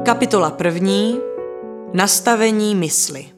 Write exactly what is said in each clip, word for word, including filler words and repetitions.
Kapitola první. Nastavení mysli.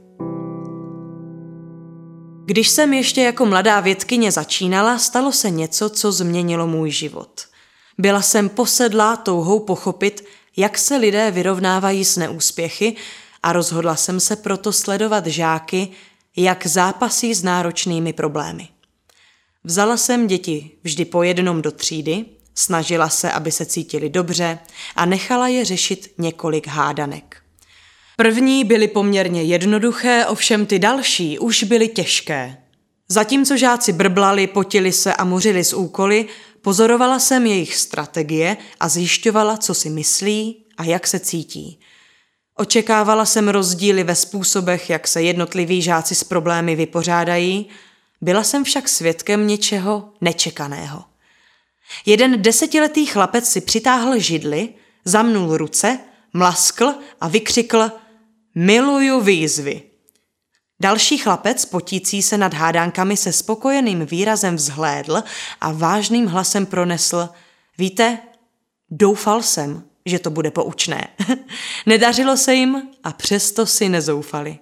Když jsem ještě jako mladá vědkyně začínala, stalo se něco, co změnilo můj život. Byla jsem posedlá touhou pochopit, jak se lidé vyrovnávají s neúspěchy, a rozhodla jsem se proto sledovat žáky, jak zápasí s náročnými problémy. Vzala jsem děti vždy po jednom do třídy, snažila se, aby se cítili dobře, a nechala je řešit několik hádanek. První byly poměrně jednoduché, ovšem ty další už byly těžké. Zatímco žáci brblali, potili se a mořili z úkoly, pozorovala jsem jejich strategie a zjišťovala, co si myslí a jak se cítí. Očekávala jsem rozdíly ve způsobech, jak se jednotliví žáci s problémy vypořádají, byla jsem však svědkem něčeho nečekaného. Jeden desetiletý chlapec si přitáhl židli, zamnul ruce, mlaskl a vykřikl: "Miluju výzvy." Další chlapec, potící se nad hádankami, se spokojeným výrazem vzhlédl a vážným hlasem pronesl: "Víte, doufal jsem, že to bude poučné." Nedařilo se jim a přesto si nezoufali.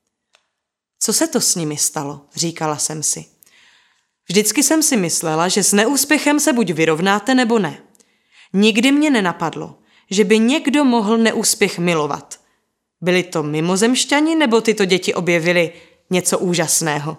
Co se to s nimi stalo, říkala jsem si. Vždycky jsem si myslela, že s neúspěchem se buď vyrovnáte, nebo ne. Nikdy mě nenapadlo, že by někdo mohl neúspěch milovat. Byli to mimozemšťani, nebo tyto děti objevily něco úžasného?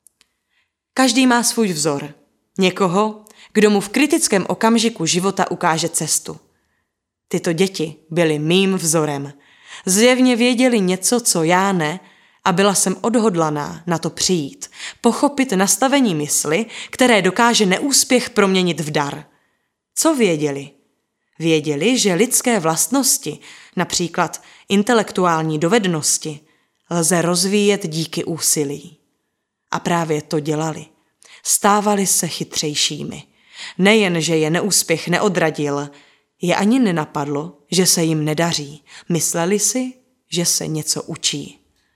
Každý má svůj vzor. Někoho, kdo mu v kritickém okamžiku života ukáže cestu. Tyto děti byly mým vzorem. Zjevně věděli něco, co já ne, a byla jsem odhodlaná na to přijít, pochopit nastavení mysli, které dokáže neúspěch proměnit v dar. Co věděli? Věděli, že lidské vlastnosti, například intelektuální dovednosti, lze rozvíjet díky úsilí. A právě to dělali. Stávali se chytřejšími. Nejen, že je neúspěch neodradil, je ani nenapadlo, že se jim nedaří. Mysleli si, že se něco učí.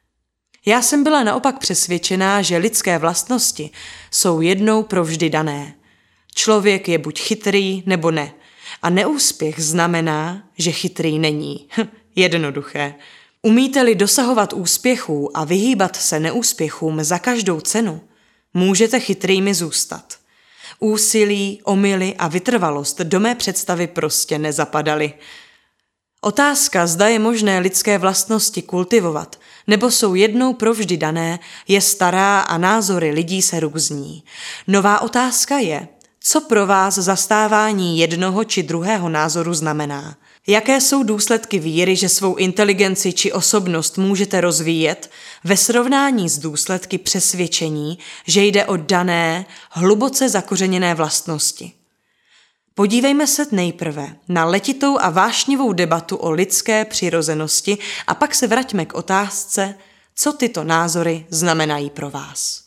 Já jsem byla naopak přesvědčená, že lidské vlastnosti jsou jednou provždy dané. Člověk je buď chytrý, nebo ne. A neúspěch znamená, že chytrý není. Jednoduché. Umíte-li dosahovat úspěchů a vyhýbat se neúspěchům za každou cenu, můžete chytrými zůstat. Úsilí, omyly a vytrvalost do mé představy prostě nezapadaly. Otázka, zda je možné lidské vlastnosti kultivovat, nebo jsou jednou provždy dané, je stará a názory lidí se různí. Nová otázka je, co pro vás zastávání jednoho či druhého názoru znamená. Jaké jsou důsledky víry, že svou inteligenci či osobnost můžete rozvíjet ve srovnání s důsledky přesvědčení, že jde o dané, hluboce zakořeněné vlastnosti. Podívejme se nejprve na letitou a vášnivou debatu o lidské přirozenosti a pak se vraťme k otázce, co tyto názory znamenají pro vás.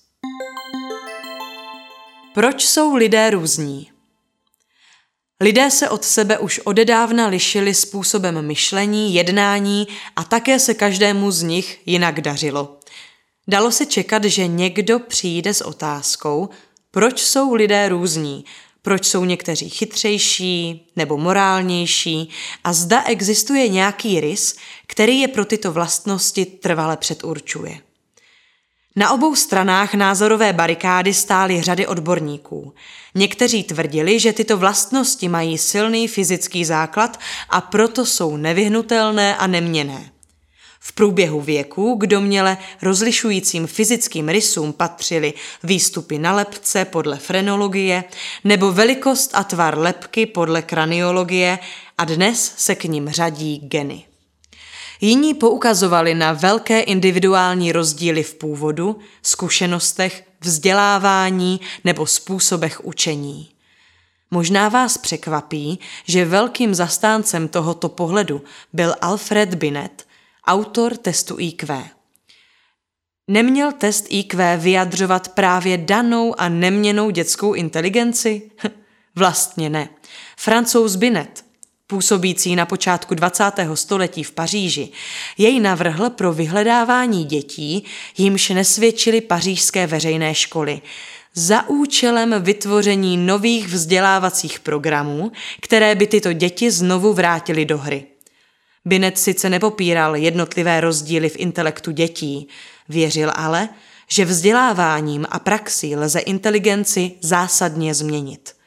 Proč jsou lidé různí? Lidé se od sebe už odedávna lišili způsobem myšlení, jednání a také se každému z nich jinak dařilo. Dalo se čekat, že někdo přijde s otázkou, proč jsou lidé různí, proč jsou někteří chytřejší nebo morálnější a zda existuje nějaký rys, který je pro tyto vlastnosti trvale předurčuje. Na obou stranách názorové barikády stály řady odborníků. Někteří tvrdili, že tyto vlastnosti mají silný fyzický základ a proto jsou nevyhnutelné a neměnné. V průběhu věku k domněle rozlišujícím fyzickým rysům patřily výstupy na lebce podle frenologie nebo velikost a tvar lebky podle kraniologie a dnes se k nim řadí geny. Jiní poukazovali na velké individuální rozdíly v původu, zkušenostech, vzdělávání nebo způsobech učení. Možná vás překvapí, že velkým zastáncem tohoto pohledu byl Alfred Binet, autor testu í kvé. Neměl test í kvé vyjadřovat právě danou a neměnnou dětskou inteligenci? Vlastně ne. Francouz Binet, působící na počátku dvacátého století v Paříži, jej navrhl pro vyhledávání dětí, jimž nesvědčily pařížské veřejné školy, za účelem vytvoření nových vzdělávacích programů, které by tyto děti znovu vrátily do hry. Binet sice nepopíral jednotlivé rozdíly v intelektu dětí, věřil ale, že vzděláváním a praxí lze inteligenci zásadně změnit.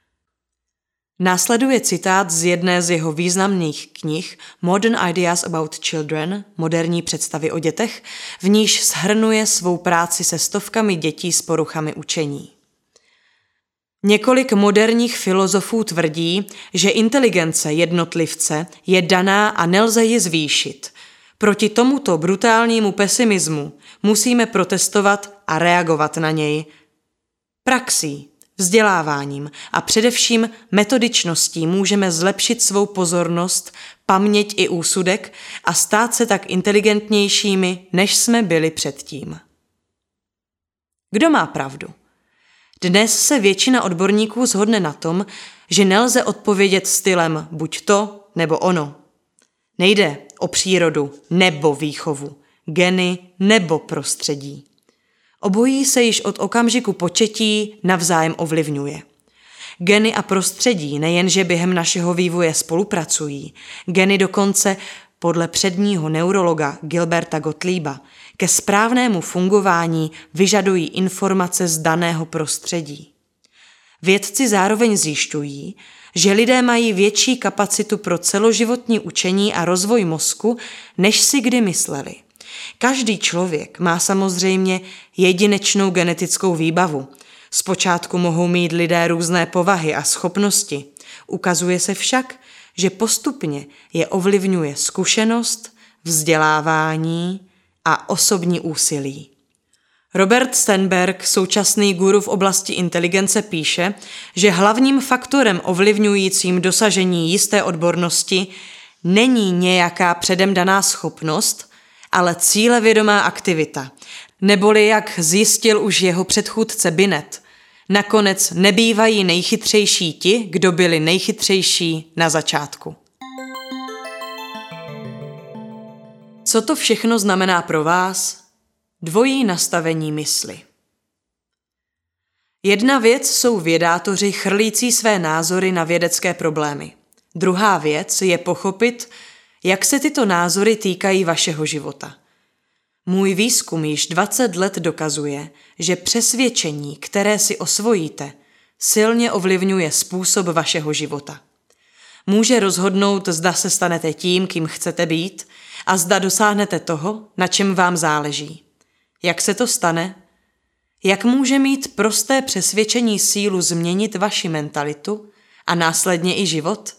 Následuje citát z jedné z jeho významných knih Modern Ideas About Children, moderní představy o dětech, v níž shrnuje svou práci se stovkami dětí s poruchami učení. Několik moderních filozofů tvrdí, že inteligence jednotlivce je daná a nelze ji zvýšit. Proti tomuto brutálnímu pesimismu musíme protestovat a reagovat na něj praxí, vzděláváním a především metodičností můžeme zlepšit svou pozornost, paměť i úsudek a stát se tak inteligentnějšími, než jsme byli předtím. Kdo má pravdu? Dnes se většina odborníků shodne na tom, že nelze odpovědět stylem buď to, nebo ono. Nejde o přírodu nebo výchovu, geny nebo prostředí. Obojí se již od okamžiku početí navzájem ovlivňuje. Geny a prostředí nejenže během našeho vývoje spolupracují, geny dokonce podle předního neurologa Gilberta Gottlieba ke správnému fungování vyžadují informace z daného prostředí. Vědci zároveň zjišťují, že lidé mají větší kapacitu pro celoživotní učení a rozvoj mozku, než si kdy mysleli. Každý člověk má samozřejmě jedinečnou genetickou výbavu. Zpočátku mohou mít lidé různé povahy a schopnosti. Ukazuje se však, že postupně je ovlivňuje zkušenost, vzdělávání a osobní úsilí. Robert Sternberg, současný guru v oblasti inteligence, píše, že hlavním faktorem ovlivňujícím dosažení jisté odbornosti není nějaká předem daná schopnost, ale cílevědomá aktivita, neboli jak zjistil už jeho předchůdce Binet, nakonec nebývají nejchytřejší ti, kdo byli nejchytřejší na začátku. Co to všechno znamená pro vás? Dvojí nastavení mysli. Jedna věc jsou vědátoři chrlící své názory na vědecké problémy. Druhá věc je pochopit, jak se tyto názory týkají vašeho života. Můj výzkum již dvacet let dokazuje, že přesvědčení, které si osvojíte, silně ovlivňuje způsob vašeho života. Může rozhodnout, zda se stanete tím, kým chcete být, a zda dosáhnete toho, na čem vám záleží. Jak se to stane? Jak může mít prosté přesvědčení sílu změnit vaši mentalitu a následně i život?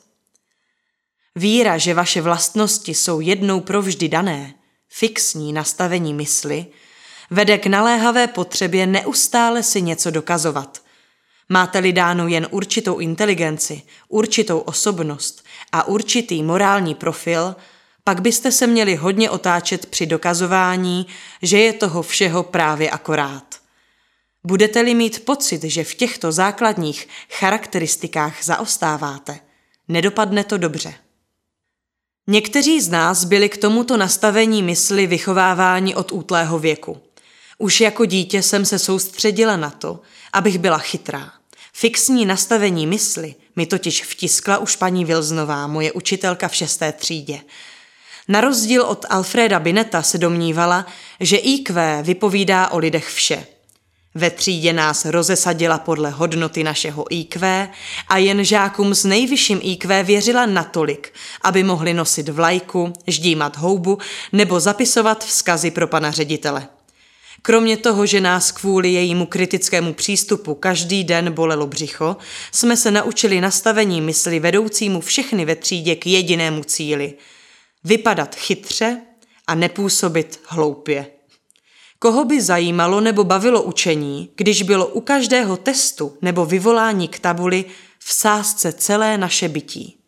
Víra, že vaše vlastnosti jsou jednou provždy dané, fixní nastavení mysli, vede k naléhavé potřebě neustále si něco dokazovat. Máte-li dánu jen určitou inteligenci, určitou osobnost a určitý morální profil, pak byste se měli hodně otáčet při dokazování, že je toho všeho právě akorát. Budete-li mít pocit, že v těchto základních charakteristikách zaostáváte, nedopadne to dobře. Někteří z nás byli k tomuto nastavení mysli vychováváni od útlého věku. Už jako dítě jsem se soustředila na to, abych byla chytrá. Fixní nastavení mysli mi totiž vtiskla už paní Wilsonová, moje učitelka v šesté třídě. Na rozdíl od Alfreda Bineta se domnívala, že í kvé vypovídá o lidech vše. Ve třídě nás rozesadila podle hodnoty našeho í kvé a jen žákům s nejvyšším í kvé věřila natolik, aby mohli nosit vlajku, ždímat houbu nebo zapisovat vzkazy pro pana ředitele. Kromě toho, že nás kvůli jejímu kritickému přístupu každý den bolelo břicho, jsme se naučili nastavení mysli vedoucímu všechny ve třídě k jedinému cíli – vypadat chytře a nepůsobit hloupě. Koho by zajímalo nebo bavilo učení, když bylo u každého testu nebo vyvolání k tabuli v sázce celé naše bytí?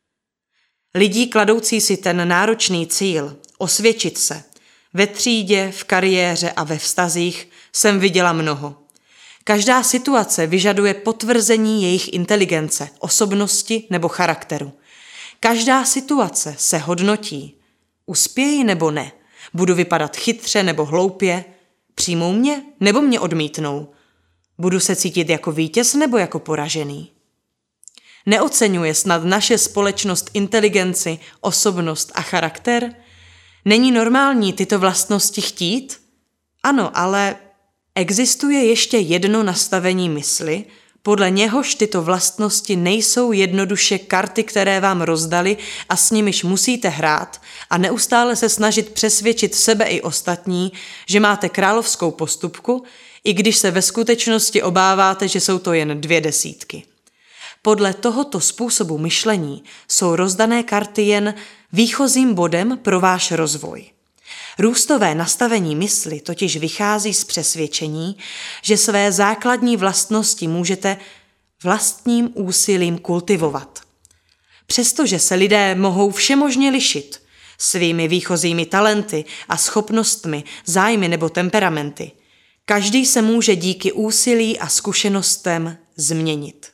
Lidí kladoucí si ten náročný cíl, osvědčit se, ve třídě, v kariéře a ve vztazích jsem viděla mnoho. Každá situace vyžaduje potvrzení jejich inteligence, osobnosti nebo charakteru. Každá situace se hodnotí. Uspěji nebo ne? Budu vypadat chytře nebo hloupě? Přijmou mě nebo mě odmítnou? Budu se cítit jako vítěz nebo jako poražený? Neoceňuje snad naše společnost inteligenci, osobnost a charakter? Není normální tyto vlastnosti chtít? Ano, ale existuje ještě jedno nastavení mysli, podle něhož tyto vlastnosti nejsou jednoduše karty, které vám rozdali a s nimiž musíte hrát a neustále se snažit přesvědčit sebe i ostatní, že máte královskou postupku, i když se ve skutečnosti obáváte, že jsou to jen dvě desítky. Podle tohoto způsobu myšlení jsou rozdané karty jen výchozím bodem pro váš rozvoj. Růstové nastavení mysli totiž vychází z přesvědčení, že své základní vlastnosti můžete vlastním úsilím kultivovat. Přestože se lidé mohou všemožně lišit svými výchozími talenty a schopnostmi, zájmy nebo temperamenty, každý se může díky úsilí a zkušenostem změnit.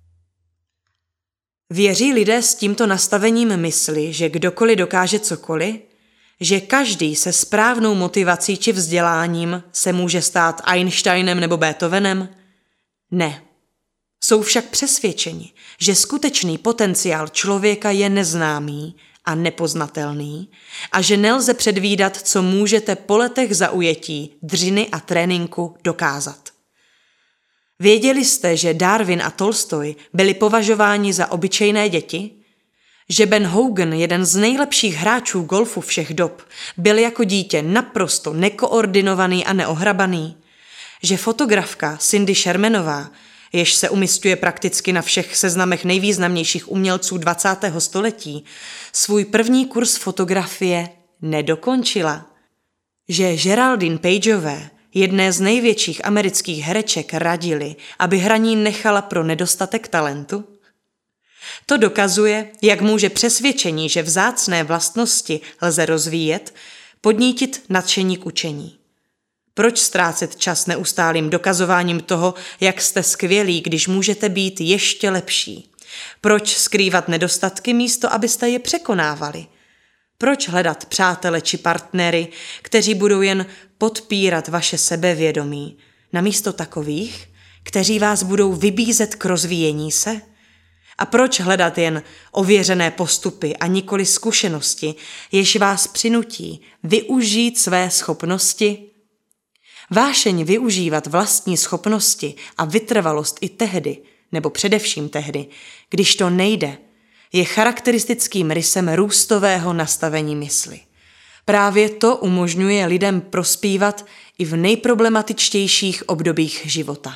Věří lidé s tímto nastavením mysli, že kdokoliv dokáže cokoliv, že každý se správnou motivací či vzděláním se může stát Einsteinem nebo Beethovenem? Ne. Jsou však přesvědčeni, že skutečný potenciál člověka je neznámý a nepoznatelný a že nelze předvídat, co můžete po letech zaujetí, dřiny a tréninku dokázat. Věděli jste, že Darwin a Tolstoj byli považováni za obyčejné děti? Že Ben Hogan, jeden z nejlepších hráčů golfu všech dob, byl jako dítě naprosto nekoordinovaný a neohrabaný? Že fotografka Cindy Shermanová, jež se umísťuje prakticky na všech seznamech nejvýznamnějších umělců dvacátého století, svůj první kurz fotografie nedokončila? Že Geraldine Pageové, jedné z největších amerických hereček, radili, aby hraní nechala pro nedostatek talentu? To dokazuje, jak může přesvědčení, že vzácné vlastnosti lze rozvíjet, podnítit nadšení k učení. Proč ztrácet čas neustálým dokazováním toho, jak jste skvělí, když můžete být ještě lepší? Proč skrývat nedostatky místo, abyste je překonávali? Proč hledat přátele či partnery, kteří budou jen podpírat vaše sebevědomí, namísto takových, kteří vás budou vybízet k rozvíjení se? A proč hledat jen ověřené postupy a nikoli zkušenosti, jež vás přinutí využít své schopnosti? Vášeň využívat vlastní schopnosti a vytrvalost i tehdy, nebo především tehdy, když to nejde, je charakteristickým rysem růstového nastavení mysli. Právě to umožňuje lidem prospívat i v nejproblematičtějších obdobích života.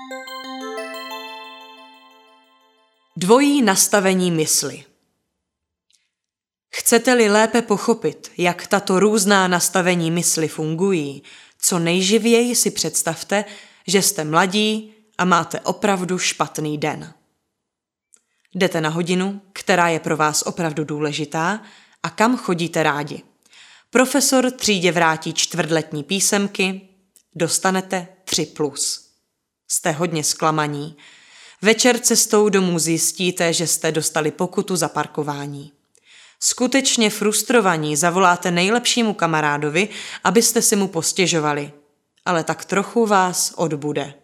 Dvojí nastavení mysli. Chcete-li lépe pochopit, jak tato různá nastavení mysli fungují, co nejživěji si představte, že jste mladí a máte opravdu špatný den. Jdete na hodinu, která je pro vás opravdu důležitá, a kam chodíte rádi. Profesor třídě vrátí čtvrtletní písemky, dostanete tři plus. Jste hodně zklamaní. Večer cestou domů zjistíte, že jste dostali pokutu za parkování. Skutečně frustrovaní zavoláte nejlepšímu kamarádovi, abyste si mu postěžovali, ale tak trochu vás odbude.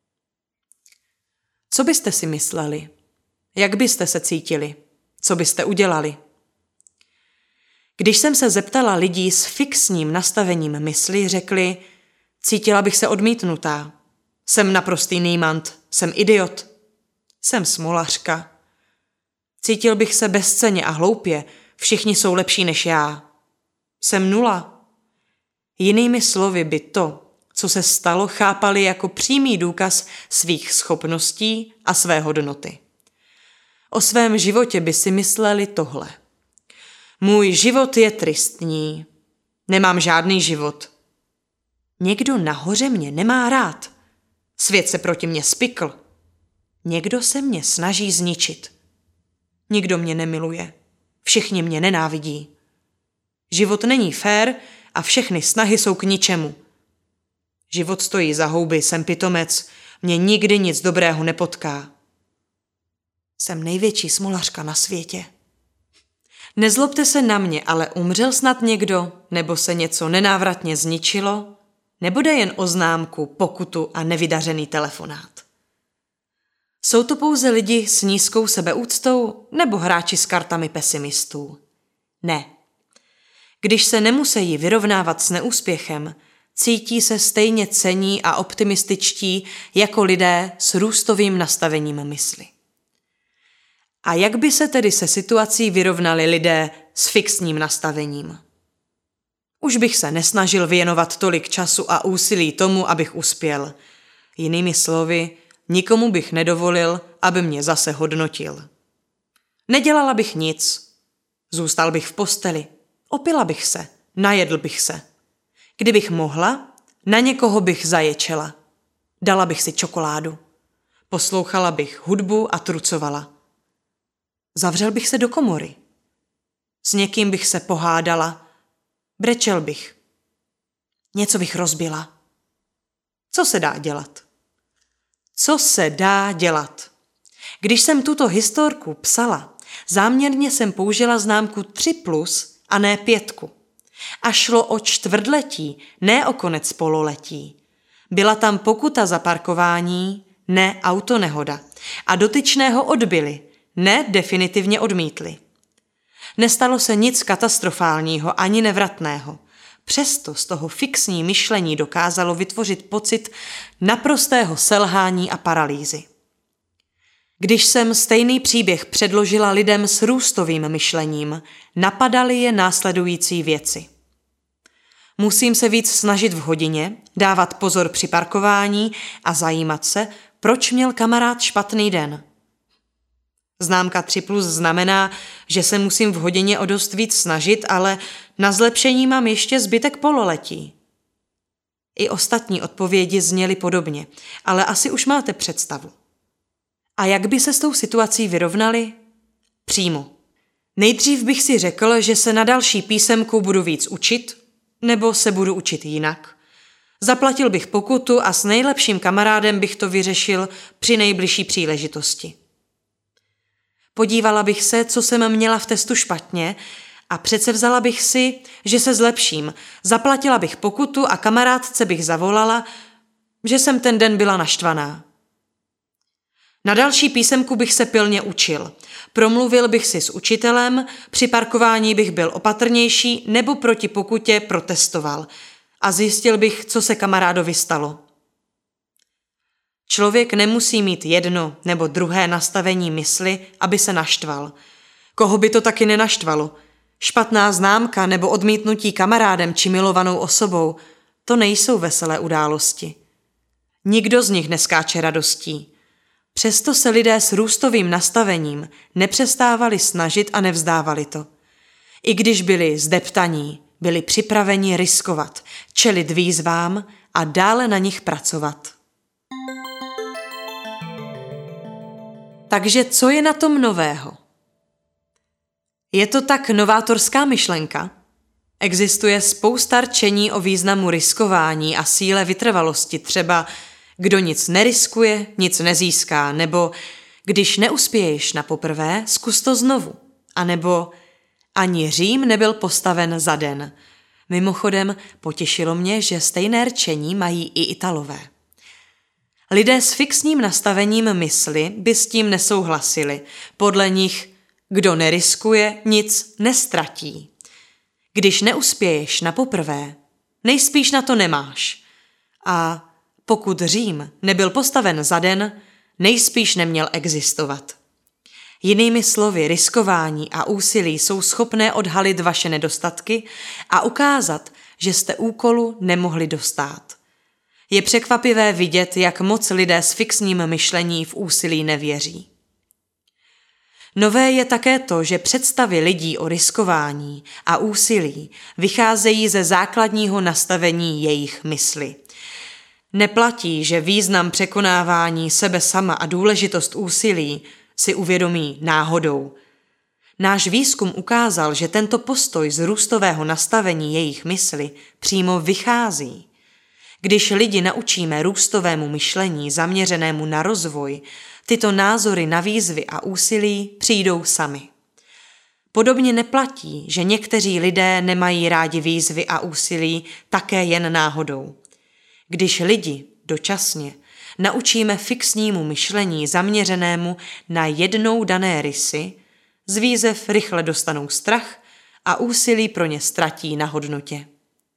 Co byste si mysleli? Jak byste se cítili? Co byste udělali? Když jsem se zeptala lidí s fixním nastavením mysli, řekli, cítila bych se odmítnutá. Jsem naprostý nímant, jsem idiot, jsem smolařka. Cítil bych se bezcenně a hloupě, všichni jsou lepší než já. Jsem nula. Jinými slovy by to, co se stalo, chápali jako přímý důkaz svých schopností a své hodnoty. O svém životě by si mysleli tohle. Můj život je tristní. Nemám žádný život. Někdo nahoře mě nemá rád. Svět se proti mně spikl. Někdo se mě snaží zničit. Nikdo mě nemiluje. Všichni mě nenávidí. Život není fér a všechny snahy jsou k ničemu. Život stojí za houby, jsem pitomec, mě nikdy nic dobrého nepotká. Jsem největší smolařka na světě. Nezlobte se na mě, ale umřel snad někdo, nebo se něco nenávratně zničilo, nebo jde jen o známku, pokutu a nevydařený telefonát. Jsou to pouze lidi s nízkou sebeúctou nebo hráči s kartami pesimistů? Ne. Když se nemusí vyrovnávat s neúspěchem, cítí se stejně cenní a optimističtí jako lidé s růstovým nastavením mysli. A jak by se tedy se situací vyrovnali lidé s fixním nastavením? Už bych se nesnažil věnovat tolik času a úsilí tomu, abych uspěl. Jinými slovy, nikomu bych nedovolil, aby mě zase hodnotil. Nedělala bych nic. Zůstal bych v posteli. Opila bych se. Najedl bych se. Kdybych mohla, na někoho bych zaječela. Dala bych si čokoládu. Poslouchala bych hudbu a trucovala. Zavřel bych se do komory. S někým bych se pohádala. Brečel bych. Něco bych rozbila. Co se dá dělat? Co se dá dělat? Když jsem tuto historku psala, záměrně jsem použila známku tři plus a ne pětku. A šlo o čtvrtletí, ne o konec pololetí. Byla tam pokuta za parkování, ne autonehoda. A dotyčného odbyli, ne definitivně odmítli. Nestalo se nic katastrofálního ani nevratného. Přesto z toho fixní myšlení dokázalo vytvořit pocit naprostého selhání a paralýzy. Když jsem stejný příběh předložila lidem s růstovým myšlením, napadaly je následující věci. Musím se víc snažit v hodině, dávat pozor při parkování a zajímat se, proč měl kamarád špatný den. Známka tři plus znamená, že se musím v hodině o dost víc snažit, ale na zlepšení mám ještě zbytek pololetí. I ostatní odpovědi zněly podobně, ale asi už máte představu. A jak by se s tou situací vyrovnali? Přímo. Nejdřív bych si řekl, že se na další písemku budu víc učit, nebo se budu učit jinak. Zaplatil bych pokutu a s nejlepším kamarádem bych to vyřešil při nejbližší příležitosti. Podívala bych se, co jsem měla v testu špatně a předsevzala bych si, že se zlepším. Zaplatila bych pokutu a kamarádce bych zavolala, že jsem ten den byla naštvaná. Na další písemku bych se pilně učil. Promluvil bych si s učitelem, při parkování bych byl opatrnější nebo proti pokutě protestoval a zjistil bych, co se kamarádovi stalo. Člověk nemusí mít jedno nebo druhé nastavení mysli, aby se naštval. Koho by to taky nenaštvalo? Špatná známka nebo odmítnutí kamarádem či milovanou osobou, to nejsou veselé události. Nikdo z nich neskáče radostí. Přesto se lidé s růstovým nastavením nepřestávali snažit a nevzdávali to. I když byli zdeptaní, byli připraveni riskovat, čelit výzvám a dále na nich pracovat. Takže co je na tom nového? Je to tak novátorská myšlenka? Existuje spousta rčení o významu riskování a síle vytrvalosti, třeba kdo nic neriskuje, nic nezíská, nebo když neuspěješ na poprvé, zkus to znovu, anebo ani Řím nebyl postaven za den. Mimochodem potěšilo mě, že stejné rčení mají i Italové. Lidé s fixním nastavením mysli by s tím nesouhlasili. Podle nich, kdo neriskuje, nic nestratí. Když neuspěješ na poprvé, nejspíš na to nemáš. A pokud Řím nebyl postaven za den, nejspíš neměl existovat. Jinými slovy, riskování a úsilí jsou schopné odhalit vaše nedostatky a ukázat, že jste úkolu nemohli dostát. Je překvapivé vidět, jak moc lidé s fixním myšlení v úsilí nevěří. Nové je také to, že představy lidí o riskování a úsilí vycházejí ze základního nastavení jejich mysli. Neplatí, že význam překonávání sebe sama a důležitost úsilí si uvědomí náhodou. Náš výzkum ukázal, že tento postoj z růstového nastavení jejich mysli přímo vychází. Když lidi naučíme růstovému myšlení zaměřenému na rozvoj, tyto názory na výzvy a úsilí přijdou sami. Podobně neplatí, že někteří lidé nemají rádi výzvy a úsilí také jen náhodou. Když lidi dočasně naučíme fixnímu myšlení zaměřenému na jednou dané rysy, z výzev rychle dostanou strach a úsilí pro ně ztratí na hodnotě.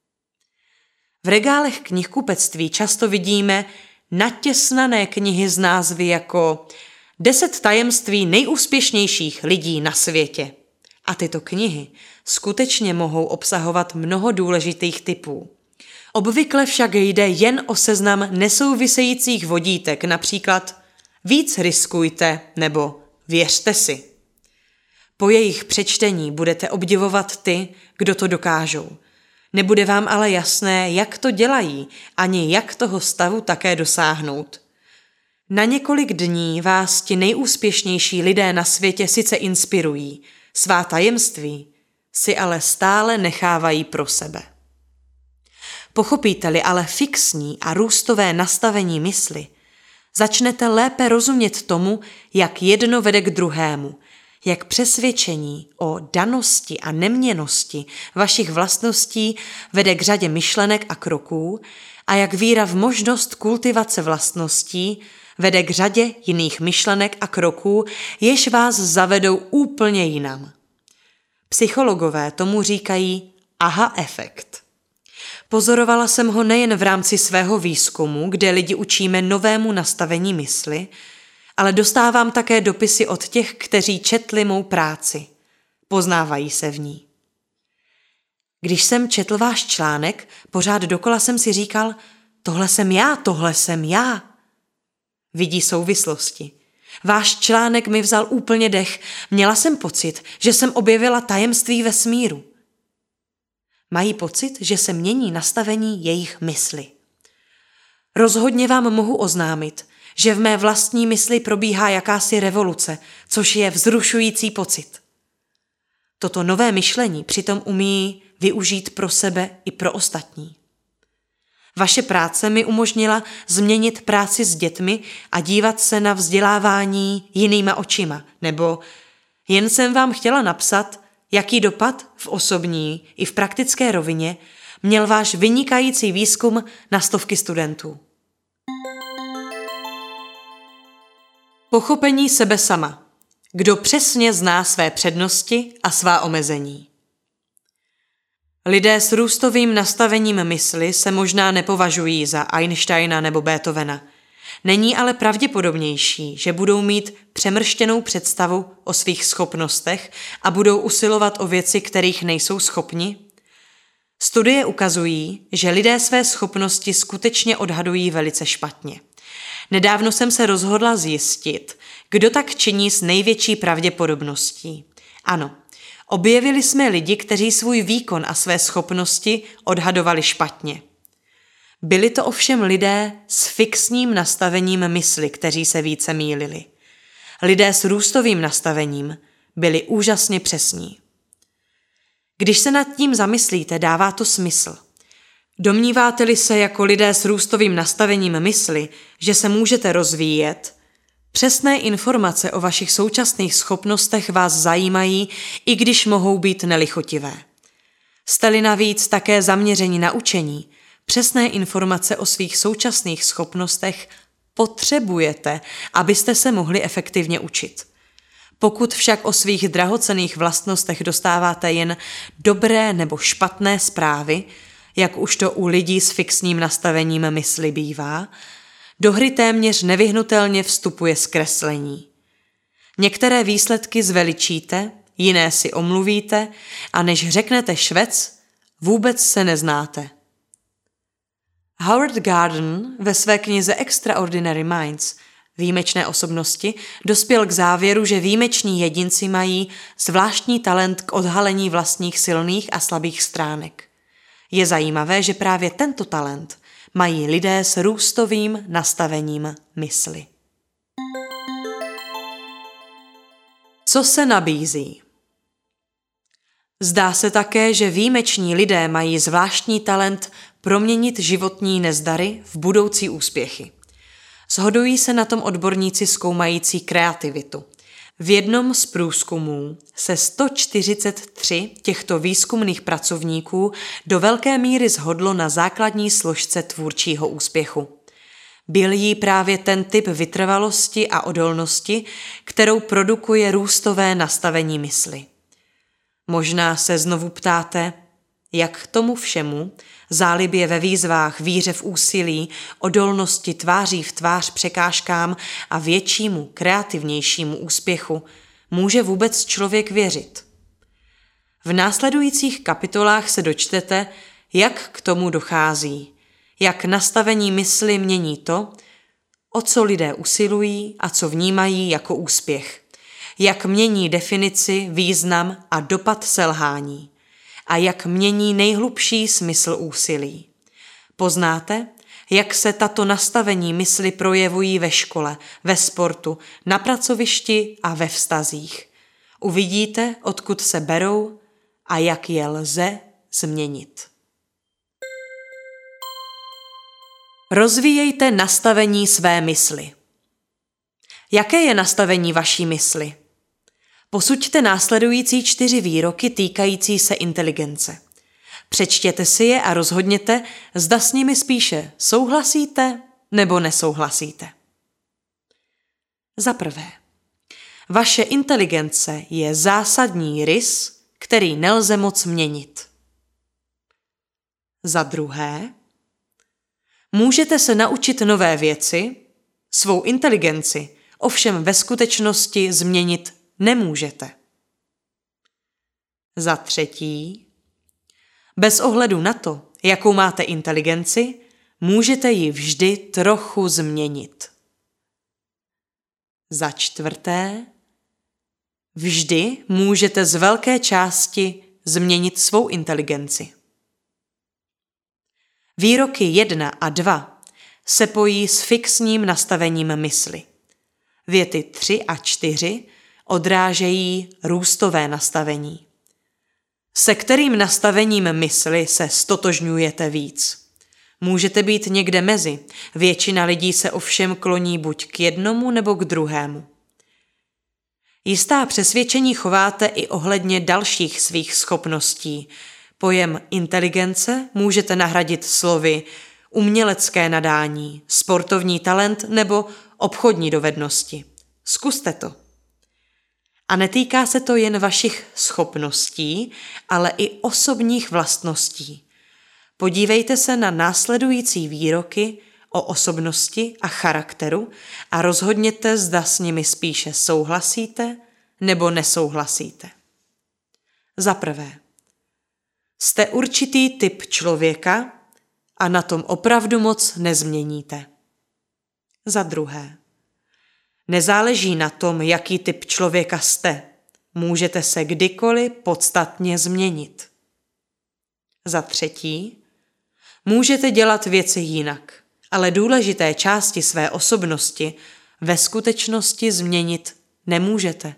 V regálech knihkupectví často vidíme natěsnané knihy z názvy jako Deset tajemství nejúspěšnějších lidí na světě. A tyto knihy skutečně mohou obsahovat mnoho důležitých tipů. Obvykle však jde jen o seznam nesouvisejících vodítek, například víc riskujte nebo věřte si. Po jejich přečtení budete obdivovat ty, kdo to dokážou. Nebude vám ale jasné, jak to dělají, ani jak toho stavu také dosáhnout. Na několik dní vás ti nejúspěšnější lidé na světě sice inspirují, svá tajemství si ale stále nechávají pro sebe. Pochopíte-li ale fixní a růstové nastavení mysli, začnete lépe rozumět tomu, jak jedno vede k druhému, jak přesvědčení o danosti a neměnnosti vašich vlastností vede k řadě myšlenek a kroků a jak víra v možnost kultivace vlastností vede k řadě jiných myšlenek a kroků, jež vás zavedou úplně jinam. Psychologové tomu říkají aha efekt. Pozorovala jsem ho nejen v rámci svého výzkumu, kde lidi učíme novému nastavení mysli, ale dostávám také dopisy od těch, kteří četli mou práci. Poznávají se v ní. Když jsem četl váš článek, pořád dokola jsem si říkal, tohle jsem já, tohle jsem já. Vidí souvislosti. Váš článek mi vzal úplně dech. Měla jsem pocit, že jsem objevila tajemství vesmíru. Mají pocit, že se mění nastavení jejich mysli. Rozhodně vám mohu oznámit, že v mé vlastní mysli probíhá jakási revoluce, což je vzrušující pocit. Toto nové myšlení přitom umí využít pro sebe i pro ostatní. Vaše práce mi umožnila změnit práci s dětmi a dívat se na vzdělávání jinýma očima, nebo jen jsem vám chtěla napsat, jaký dopad v osobní i v praktické rovině měl váš vynikající výzkum na stovky studentů. Pochopení sebe sama. Kdo přesně zná své přednosti a svá omezení. Lidé s růstovým nastavením mysli se možná nepovažují za Einsteina nebo Beethovena. Není ale pravděpodobnější, že budou mít přemrštěnou představu o svých schopnostech a budou usilovat o věci, kterých nejsou schopni? Studie ukazují, že lidé své schopnosti skutečně odhadují velice špatně. Nedávno jsem se rozhodla zjistit, kdo tak činí s největší pravděpodobností. Ano, objevili jsme lidi, kteří svůj výkon a své schopnosti odhadovali špatně. Byli to ovšem lidé s fixním nastavením mysli, kteří se více mýlili. Lidé s růstovým nastavením byli úžasně přesní. Když se nad tím zamyslíte, dává to smysl. Domníváte-li se jako lidé s růstovým nastavením mysli, že se můžete rozvíjet, přesné informace o vašich současných schopnostech vás zajímají, i když mohou být nelichotivé. Jste-li navíc také zaměření na učení, přesné informace o svých současných schopnostech potřebujete, abyste se mohli efektivně učit. Pokud však o svých drahocenných vlastnostech dostáváte jen dobré nebo špatné zprávy, jak už to u lidí s fixním nastavením mysli bývá, do hry téměř nevyhnutelně vstupuje zkreslení. Některé výsledky zveličíte, jiné si omluvíte a než řeknete švec, vůbec se neznáte. Howard Gardner ve své knize Extraordinary Minds Výjimečné osobnosti dospěl k závěru, že výjimeční jedinci mají zvláštní talent k odhalení vlastních silných a slabých stránek. Je zajímavé, že právě tento talent mají lidé s růstovým nastavením mysli. Co se nabízí? Zdá se také, že výjimeční lidé mají zvláštní talent proměnit životní nezdary v budoucí úspěchy. Shodují se na tom odborníci zkoumající kreativitu. V jednom z průzkumů se sto čtyřicet tři těchto výzkumných pracovníků do velké míry shodlo na základní složce tvůrčího úspěchu. Byl jí právě ten typ vytrvalosti a odolnosti, kterou produkuje růstové nastavení mysli. Možná se znovu ptáte, jak k tomu všemu, zálibě ve výzvách, víře v úsilí, odolnosti tváří v tvář překážkám a většímu, kreativnějšímu úspěchu, může vůbec člověk věřit. V následujících kapitolách se dočtete, jak k tomu dochází, jak nastavení mysli mění to, o co lidé usilují a co vnímají jako úspěch, jak mění definici, význam a dopad selhání a jak mění nejhlubší smysl úsilí. Poznáte, jak se tato nastavení mysli projevují ve škole, ve sportu, na pracovišti a ve vztazích. Uvidíte, odkud se berou a jak je lze změnit. Rozvíjejte nastavení své mysli. Jaké je nastavení vaší mysli? Posuďte následující čtyři výroky týkající se inteligence. Přečtěte si je a rozhodněte, zda s nimi spíše souhlasíte nebo nesouhlasíte. Za prvé, vaše inteligence je zásadní rys, který nelze moc měnit. Za druhé, můžete se naučit nové věci, svou inteligenci ovšem ve skutečnosti změnit nemůžete. Za třetí, bez ohledu na to, jakou máte inteligenci, můžete ji vždy trochu změnit. Za čtvrté, vždy můžete z velké části změnit svou inteligenci. Výroky jedna a dva se pojí s fixním nastavením mysli. Věty tři a čtyři odrážejí růstové nastavení. Se kterým nastavením mysli se stotožňujete víc? Můžete být někde mezi, většina lidí se ovšem kloní buď k jednomu nebo k druhému. Jistá přesvědčení chováte i ohledně dalších svých schopností. Pojem inteligence můžete nahradit slovy umělecké nadání, sportovní talent nebo obchodní dovednosti. Zkuste to. A netýká se to jen vašich schopností, ale i osobních vlastností. Podívejte se na následující výroky o osobnosti a charakteru a rozhodněte, zda s nimi spíše souhlasíte nebo nesouhlasíte. Za prvé, jste určitý typ člověka a na tom opravdu moc nezměníte. Za druhé, nezáleží na tom, jaký typ člověka jste. Můžete se kdykoliv podstatně změnit. Za třetí, můžete dělat věci jinak, ale důležité části své osobnosti ve skutečnosti změnit nemůžete.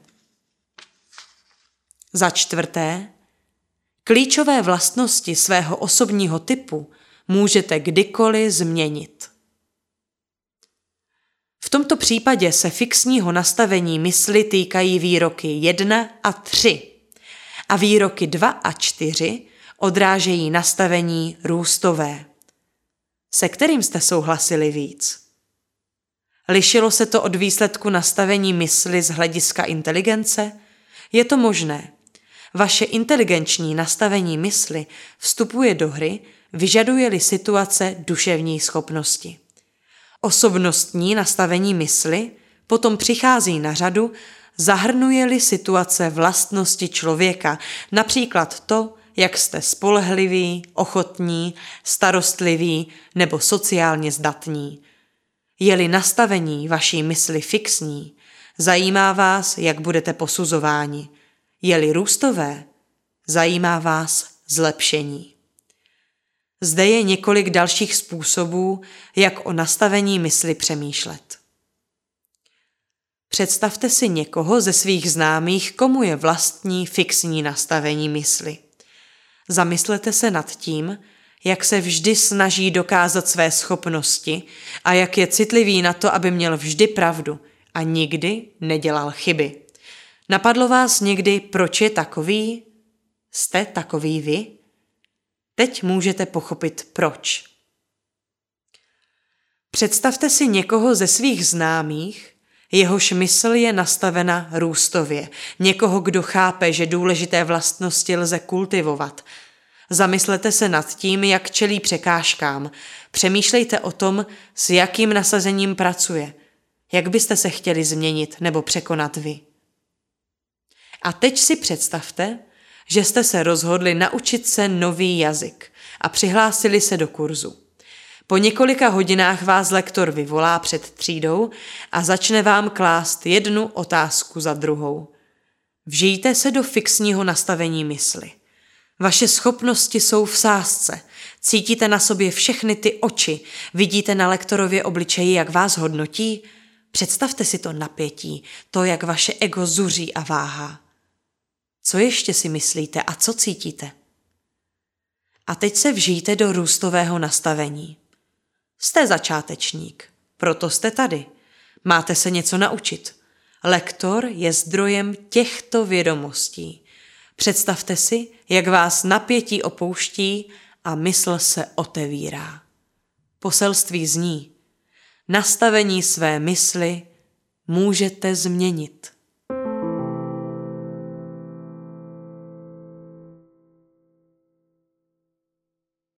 Za čtvrté, klíčové vlastnosti svého osobního typu můžete kdykoliv změnit. V tomto případě se fixního nastavení mysli týkají výroky jedna a tři a výroky dva a čtyři odrážejí nastavení růstové. Se kterým jste souhlasili víc? Lišilo se to od výsledku nastavení mysli z hlediska inteligence? Je to možné. Vaše inteligenční nastavení mysli vstupuje do hry, vyžaduje-li situace duševní schopnosti. Osobnostní nastavení mysli potom přichází na řadu, zahrnuje-li situace vlastnosti člověka, například to, jak jste spolehliví, ochotní, starostliví nebo sociálně zdatní. Je-li nastavení vaší mysli fixní, zajímá vás, jak budete posuzováni. Je-li růstové, zajímá vás zlepšení. Zde je několik dalších způsobů, jak o nastavení mysli přemýšlet. Představte si někoho ze svých známých, komu je vlastní fixní nastavení mysli. Zamyslete se nad tím, jak se vždy snaží dokázat své schopnosti a jak je citlivý na to, aby měl vždy pravdu a nikdy nedělal chyby. Napadlo vás někdy, proč je takový? Jste takový vy? Teď můžete pochopit proč. Představte si někoho ze svých známých, jehož mysl je nastavena růstově. Někoho, kdo chápe, že důležité vlastnosti lze kultivovat. Zamyslete se nad tím, jak čelí překážkám. Přemýšlejte o tom, s jakým nasazením pracuje. Jak byste se chtěli změnit nebo překonat vy. A teď si představte, že jste se rozhodli naučit se nový jazyk a přihlásili se do kurzu. Po několika hodinách vás lektor vyvolá před třídou a začne vám klást jednu otázku za druhou. Vžijte se do fixního nastavení mysli. Vaše schopnosti jsou v sázce. Cítíte na sobě všechny ty oči. Vidíte na lektorově obličeji, jak vás hodnotí. Představte si to napětí, to, jak vaše ego zuří a váhá. Co ještě si myslíte a co cítíte? A teď se vžijte do růstového nastavení. Jste začátečník, proto jste tady. Máte se něco naučit. Lektor je zdrojem těchto vědomostí. Představte si, jak vás napětí opouští a mysl se otevírá. Poselství zní: nastavení své mysli můžete změnit.